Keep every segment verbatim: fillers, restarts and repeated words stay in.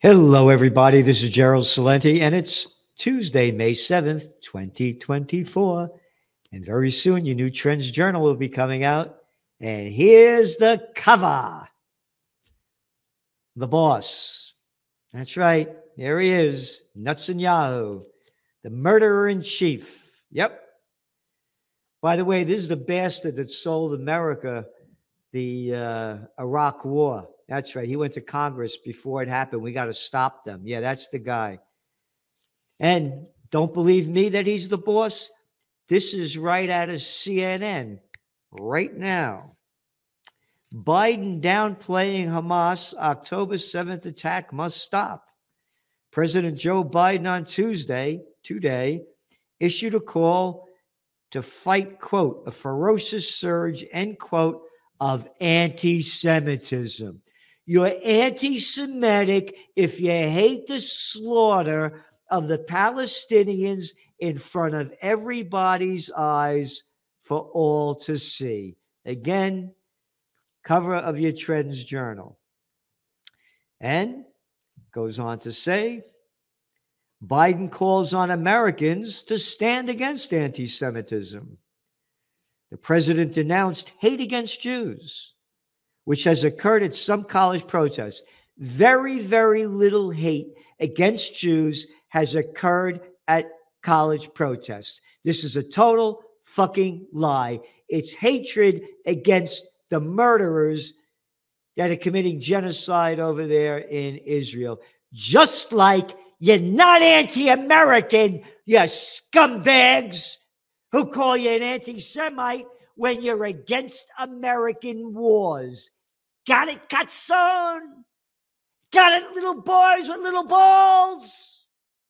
Hello, everybody. This is Gerald Celente, and it's Tuesday, May seventh, twenty twenty-four. And very soon, your new Trends Journal will be coming out. And here's the cover. The boss. That's right. There he is. Netanyahu, the murderer in chief. Yep. By the way, this is the bastard that sold America the uh, Iraq War. That's right. He went to Congress before it happened. We got to stop them. Yeah, that's the guy. And don't believe me that he's the boss? This is right out of C N N right now. Biden downplaying Hamas October seventh attack must stop. President Joe Biden on Tuesday, today, issued a call to fight, quote, a ferocious surge, end quote, of anti-Semitism. You're anti-Semitic if you hate the slaughter of the Palestinians in front of everybody's eyes for all to see. Again, cover of your Trends Journal. And goes on to say, Biden calls on Americans to stand against anti-Semitism. The president denounced hate against Jews, which has occurred at some college protests. Very, very little hate against Jews has occurred at college protests. This is a total fucking lie. It's hatred against the murderers that are committing genocide over there in Israel. Just like you're not anti-American, you scumbags who call you an anti-Semite when you're against American wars. Got it, Katson? Got it, little boys with little balls?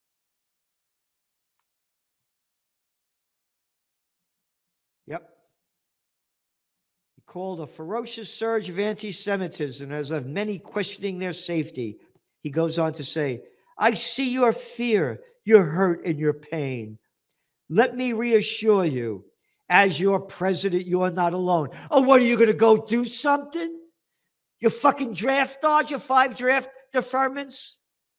Yep. He called a ferocious surge of anti-Semitism as of many questioning their safety. He goes on to say, I see your fear, your hurt, and your pain. Let me reassure you, as your president, you are not alone. Oh, what are you going to go do something? Your fucking draft dodge, your five draft deferments?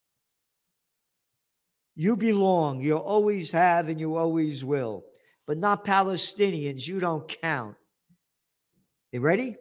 You belong. You always have and you always will. But not Palestinians. You don't count. You ready?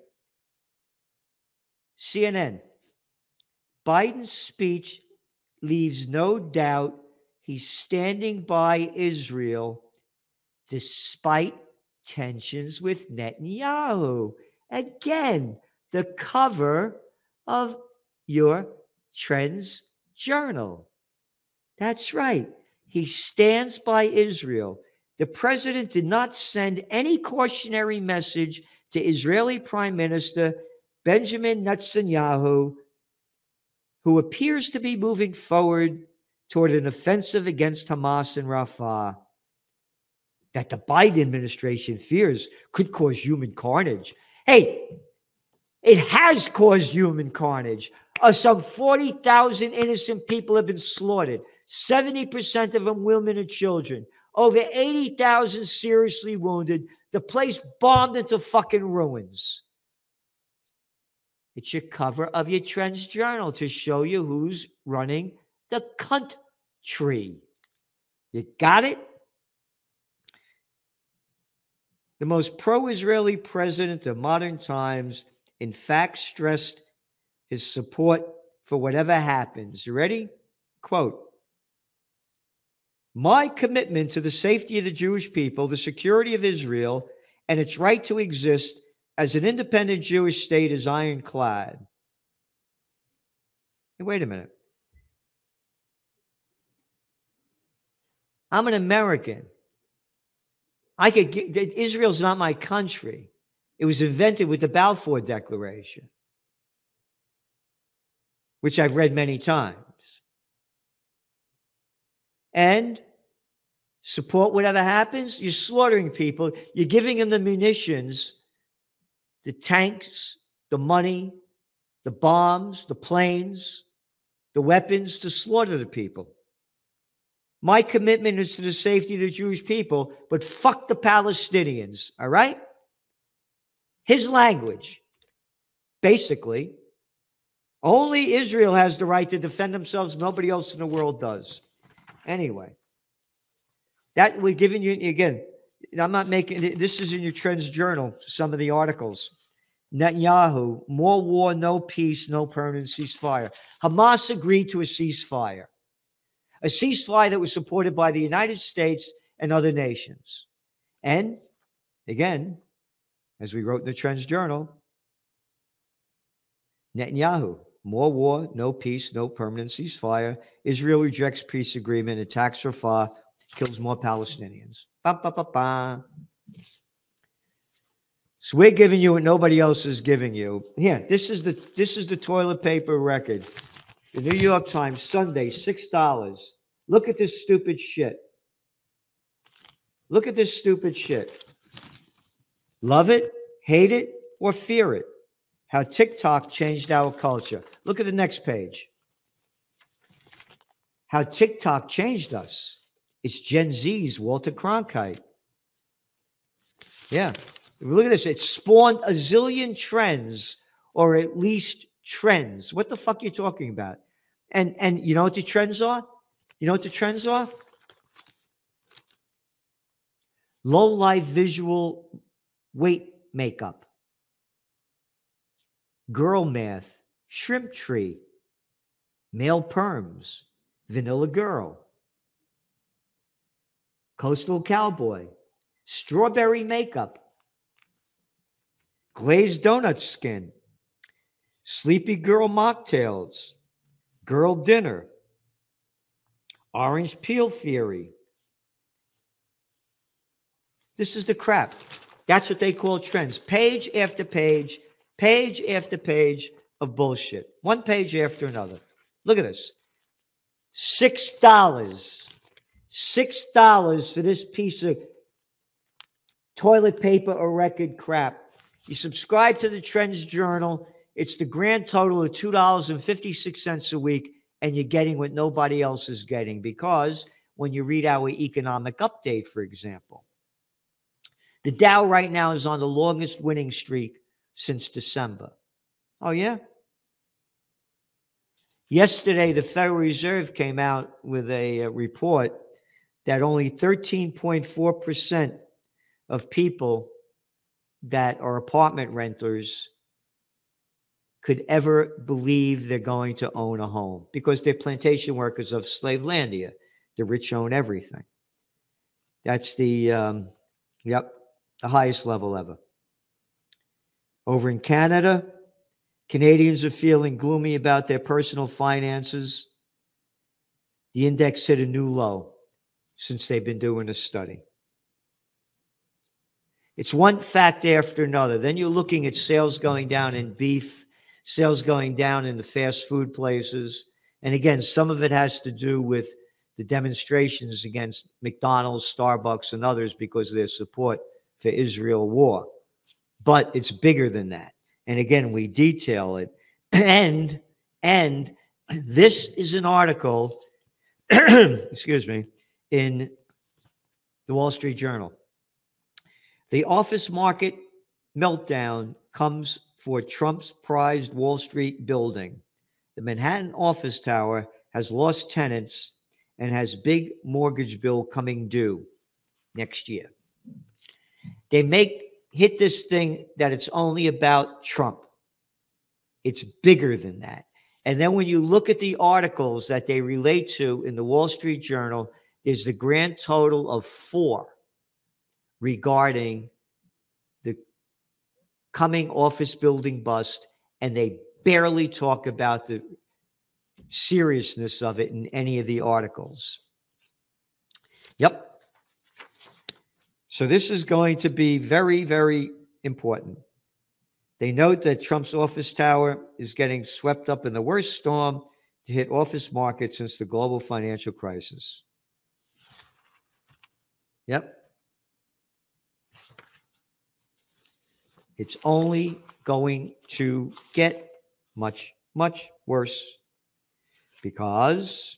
C N N. Biden's speech leaves no doubt he's standing by Israel despite tensions with Netanyahu. Again, the cover of your Trends Journal. That's right. He stands by Israel. The president did not send any cautionary message to Israeli Prime Minister Benjamin Netanyahu, who appears to be moving forward toward an offensive against Hamas in Rafah that the Biden administration fears could cause human carnage. Hey, it has caused human carnage. Uh, some forty thousand innocent people have been slaughtered, seventy percent of them women and children, over eighty thousand seriously wounded, the place bombed into fucking ruins. It's your cover of your Trends Journal to show you who's running the cunt tree. You got it? The most pro-Israeli president of modern times, in fact, stressed his support for whatever happens. You ready? Quote, my commitment to the safety of the Jewish people, the security of Israel, and its right to exist as an independent Jewish state is ironclad. Hey, wait a minute. I'm an American. I could get, Israel's not my country. It was invented with the Balfour Declaration, which I've read many times. And support whatever happens. You're slaughtering people. You're giving them the munitions, the tanks, the money, the bombs, the planes, the weapons to slaughter the people. My commitment is to the safety of the Jewish people, but fuck the Palestinians, all right? His language, basically, Only Israel has the right to defend themselves. Nobody else in the world does. Anyway, that we're giving you, again, I'm not making, this is in your Trends Journal, some of the articles. Netanyahu, more war, no peace, no permanent ceasefire. Hamas agreed to a ceasefire. A ceasefire that was supported by the United States and other nations. And, again, as we wrote in the Trends Journal, Netanyahu, more war, no peace, no permanent ceasefire. Israel rejects peace agreement, attacks Rafah, kills more Palestinians. Ba, ba, ba, ba. So we're giving you what nobody else is giving you. Here, this is the this is the toilet paper record. The New York Times, Sunday, six dollars. Look at this stupid shit. Look at this stupid shit. Love it, hate it, or fear it. How TikTok changed our culture. Look at the next page. How TikTok changed us. It's Gen Z's Walter Cronkite. Yeah. Look at this. It spawned a zillion trends, or at least trends. What the fuck are you talking about? And and you know what the trends are? You know what the trends are? Low life visual weight makeup. Girl math. Shrimp tree. Male perms. Vanilla girl. Coastal cowboy. Strawberry makeup. Glazed donut skin. Sleepy girl mocktails. Girl dinner. Orange peel theory. This is the crap. That's what they call trends. Page after page, page after page of bullshit. One page after another. Look at this. Six dollars. Six dollars for this piece of toilet paper or record crap. You subscribe to the Trends Journal. It's the grand total of two dollars and fifty-six cents a week, and you're getting what nobody else is getting, because when you read our economic update, for example, the Dow right now is on the longest winning streak since December. Oh, yeah? Yesterday, the Federal Reserve came out with a, a report that only thirteen point four percent of people that are apartment renters could ever believe they're going to own a home, because they're plantation workers of Slavelandia. The rich own everything. That's the, um, yep, the highest level ever. Over in Canada, Canadians are feeling gloomy about their personal finances. The index hit a new low since they've been doing a study. It's one fact after another. Then you're looking at sales going down in beef, sales going down in the fast food places. And again, some of it has to do with the demonstrations against McDonald's, Starbucks, and others because of their support for Israel war. But it's bigger than that. And again, we detail it. And, and this is an article, excuse me, in the Wall Street Journal. The office market meltdown comes for Trump's prized Wall Street building. The Manhattan office tower has lost tenants and has big mortgage bill coming due next year. They make hit this thing that it's only about Trump. It's bigger than that. And then when you look at the articles that they relate to in the Wall Street Journal, there's the grand total of four regarding the coming office building bust, and they barely talk about the seriousness of it in any of the articles. Yep. So this is going to be very, very important. They note that Trump's office tower is getting swept up in the worst storm to hit office market since the global financial crisis. Yep. It's only going to get much, much worse, because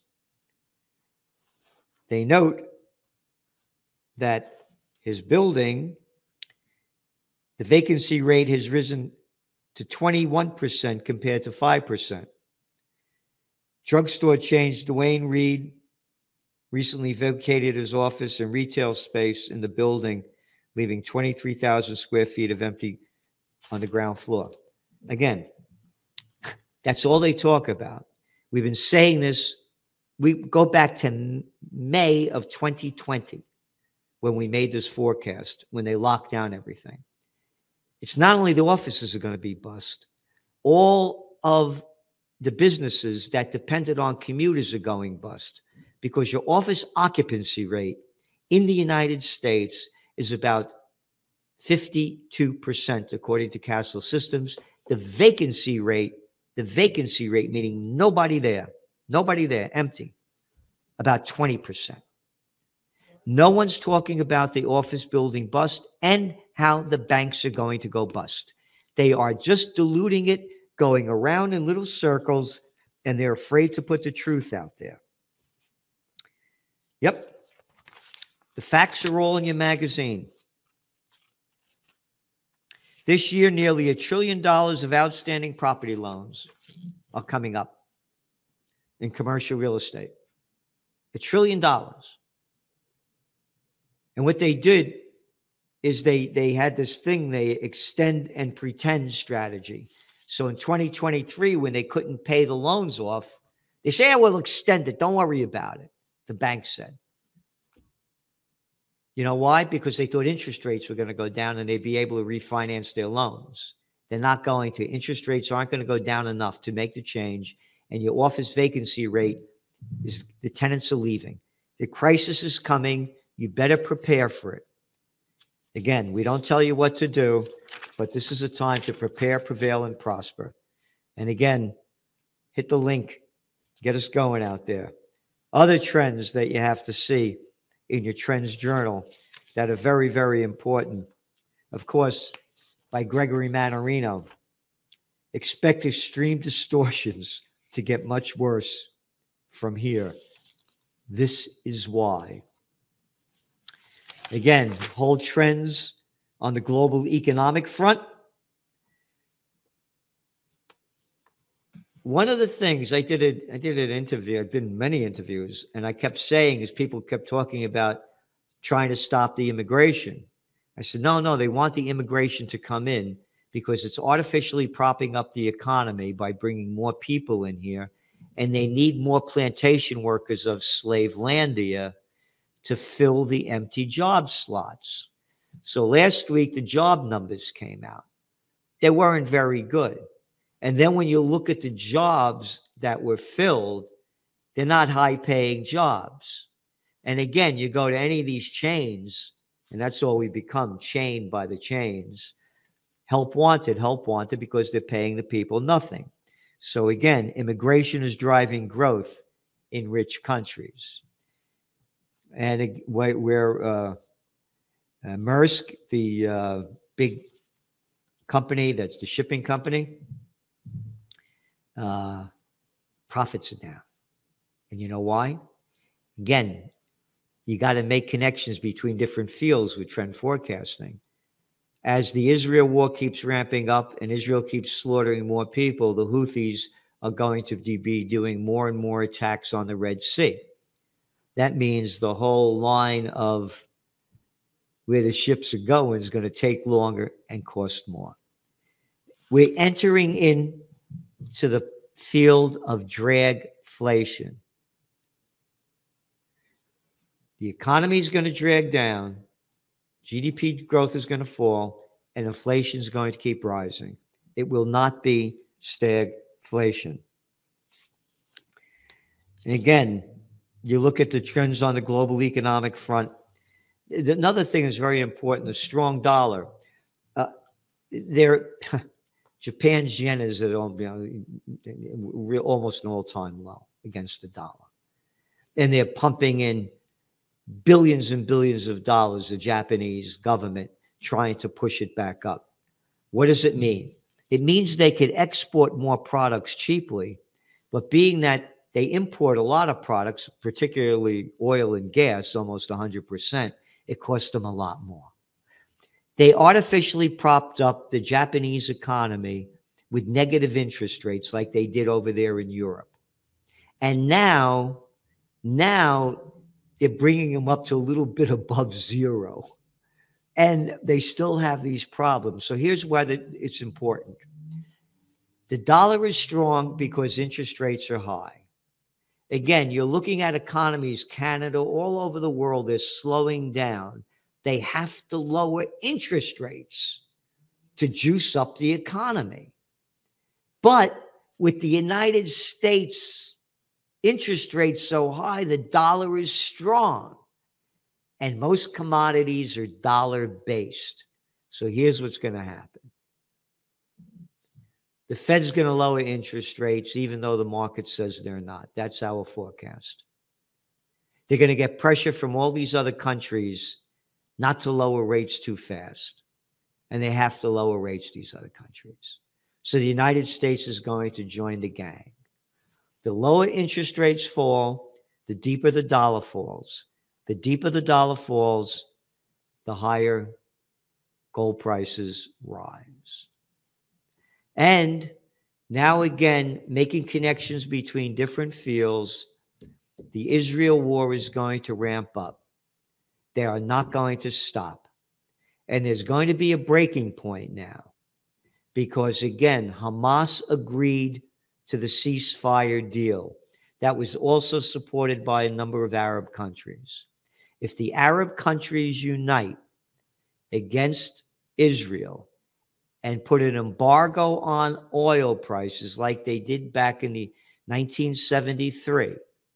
they note that his building, the vacancy rate has risen to twenty-one percent compared to five percent. Drugstore chain Dwayne Reed recently vacated his office and retail space in the building, leaving twenty-three thousand square feet of empty on the ground floor. Again, that's all they talk about. We've been saying this. We go back to May of twenty twenty when we made this forecast, when they locked down everything. It's not only the offices are going to be bust. All of the businesses that depended on commuters are going bust, because your office occupancy rate in the United States is about fifty-two percent, according to Castle Systems. The vacancy rate, the vacancy rate, meaning nobody there, nobody there, empty, about twenty percent. No one's talking about the office building bust and how the banks are going to go bust. They are just diluting it, going around in little circles, and they're afraid to put the truth out there. Yep. The facts are all in your magazine. This year, nearly a trillion dollars of outstanding property loans are coming up in commercial real estate. A trillion dollars. And what they did is they, they had this thing, they extend and pretend strategy. So in twenty twenty-three, when they couldn't pay the loans off, they say, "I will extend it. Don't worry about it," the bank said. You know why? Because they thought interest rates were going to go down and they'd be able to refinance their loans. They're not going to. Interest rates aren't going to go down enough to make the change. And your office vacancy rate is, the tenants are leaving. The crisis is coming. You better prepare for it. Again, we don't tell you what to do, but this is a time to prepare, prevail, and prosper. And again, hit the link. Get us going out there. Other trends that you have to see in your Trends Journal that are very, very important. Of course, by Gregory Mannarino. Expect extreme distortions to get much worse from here. This is why. Again, whole trends on the global economic front. One of the things I did, a, I did an interview, I've been in many interviews, and I kept saying as people kept talking about trying to stop the immigration. I said, no, no, they want the immigration to come in because it's artificially propping up the economy by bringing more people in here, and they need more plantation workers of Slavelandia to fill the empty job slots. So last week, the job numbers came out. They weren't very good. And then when you look at the jobs that were filled, they're not high-paying jobs. And again, you go to any of these chains, and that's all we become, chained by the chains. Help wanted, help wanted, because they're paying the people nothing. So again, immigration is driving growth in rich countries. And where uh, uh, Maersk, the uh, big company, that's the shipping company, uh, profits are down. And you know why? Again, you got to make connections between different fields with trend forecasting. As the Israel war keeps ramping up and Israel keeps slaughtering more people, the Houthis are going to be doing more and more attacks on the Red Sea. That means the whole line of where the ships are going is going to take longer and cost more. We're entering into the field of dragflation. The economy is going to drag down, G D P growth is going to fall, and inflation is going to keep rising. It will not be stagflation. And again, you look at the trends on the global economic front. Another thing is very important, the strong dollar. Uh, there, Japan's yen is at almost an all-time low against the dollar. And they're pumping in billions and billions of dollars, the Japanese government, trying to push it back up. What does it mean? It means they could export more products cheaply, but being that they import a lot of products, particularly oil and gas, almost one hundred percent, it costs them a lot more. They artificially propped up the Japanese economy with negative interest rates like they did over there in Europe. And now, now they're bringing them up to a little bit above zero. And they still have these problems. So here's why the, it's important. The dollar is strong because interest rates are high. Again, you're looking at economies, Canada, all over the world, they're slowing down. They have to lower interest rates to juice up the economy. But with the United States interest rates so high, the dollar is strong. And most commodities are dollar-based. So here's what's going to happen. The Fed's going to lower interest rates, even though the market says they're not. That's our forecast. They're going to get pressure from all these other countries not to lower rates too fast. And they have to lower rates, these other countries. So the United States is going to join the gang. The lower interest rates fall, the deeper the dollar falls. The deeper the dollar falls, the higher gold prices rise. And now again, making connections between different fields, the Israel war is going to ramp up. They are not going to stop. And there's going to be a breaking point now. Because again, Hamas agreed to the ceasefire deal. That was also supported by a number of Arab countries. If the Arab countries unite against Israel and put an embargo on oil prices like they did back in the nineteen seventy-three,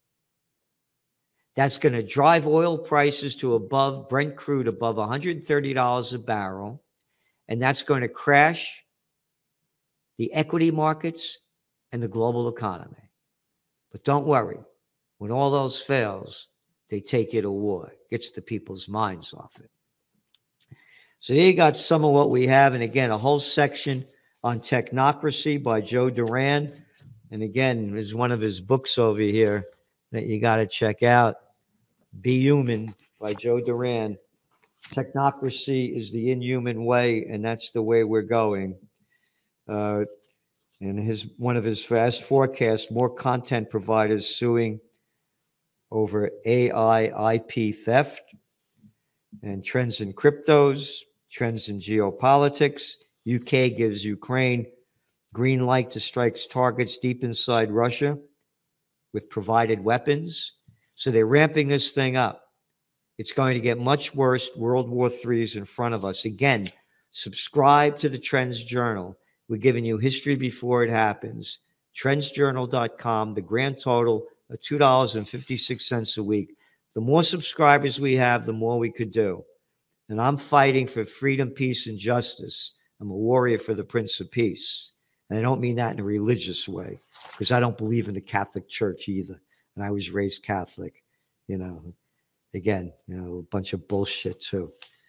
that's going to drive oil prices to above Brent crude, above one hundred thirty dollars a barrel. And that's going to crash the equity markets and the global economy. But don't worry, when all those fails, they take you to war. Gets the people's minds off it. So there you got some of what we have. And again, a whole section on technocracy by Joe Duran. And again, there's one of his books over here that you got to check out. Be Human by Joe Duran. Technocracy is the inhuman way, and that's the way we're going. Uh, and his one of his fast forecasts, more content providers suing over A I I P theft, and trends in cryptos, trends in geopolitics. U K gives Ukraine green light to strike targets deep inside Russia with provided weapons. So they're ramping this thing up. It's going to get much worse. World War Three is in front of us. Again, subscribe to the Trends Journal. We're giving you history before it happens. trends journal dot com, the grand total of two dollars and fifty-six cents a week. The more subscribers we have, the more we could do. And I'm fighting for freedom, peace, and justice. I'm a warrior for the Prince of Peace. And I don't mean that in a religious way, because I don't believe in the Catholic Church either. And I was raised Catholic, you know. Again, you know, a bunch of bullshit too.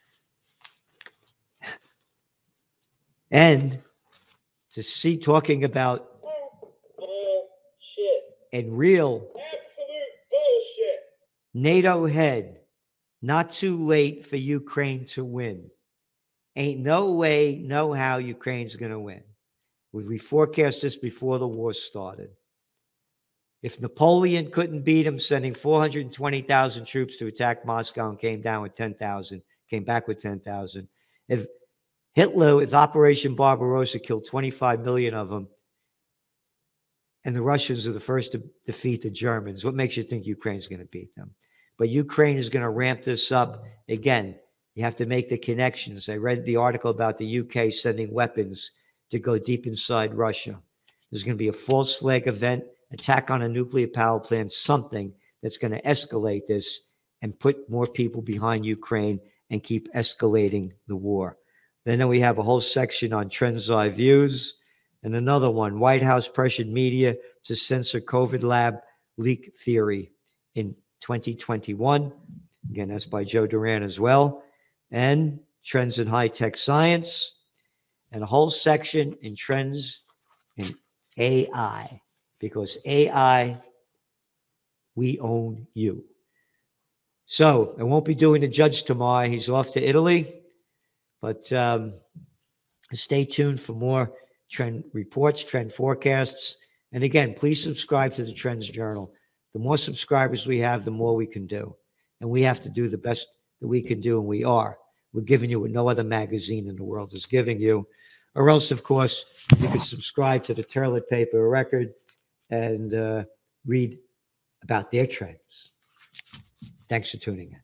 And to see talking about bullshit and real absolute bullshit. NATO head, not too late for Ukraine to win. Ain't no way, no how Ukraine's going to win. We forecast this before the war started. If Napoleon couldn't beat him, sending four hundred twenty thousand troops to attack Moscow and came down with ten thousand, came back with ten thousand. If Hitler, with Operation Barbarossa, killed twenty-five million of them, and the Russians are the first to defeat the Germans, what makes you think Ukraine's going to beat them? But Ukraine is going to ramp this up. Again, you have to make the connections. I read the article about the U K sending weapons to go deep inside Russia. There's going to be a false flag event, attack on a nuclear power plant, something that's going to escalate this and put more people behind Ukraine and keep escalating the war. Then we have a whole section on Trends Eye Views, and another one, White House pressured media to censor COVID lab leak theory in twenty twenty-one. Again, that's by Joe Duran as well. And Trends in High-Tech Science, and a whole section in Trends in A I. Because A I, we own you. So I won't be doing the judge tomorrow. He's off to Italy. But um, stay tuned for more trend reports, trend forecasts. And again, please subscribe to the Trends Journal. The more subscribers we have, the more we can do. And we have to do the best that we can do, and we are. We're giving you what no other magazine in the world is giving you. Or else, of course, you can subscribe to the Turlet Paper Record and uh, read about their trends. Thanks for tuning in.